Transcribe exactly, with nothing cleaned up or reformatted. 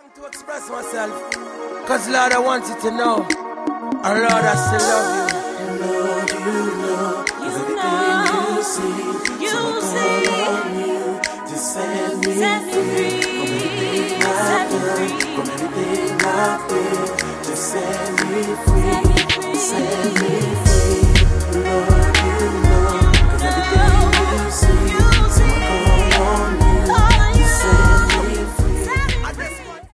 To express myself, cause Lord, I want you to know, and Lord, I still love you. And Lord, you know, cause everything you see, you so see, call on you to set me, set me free, free, from everything I feel, from everything I feel, to set me free.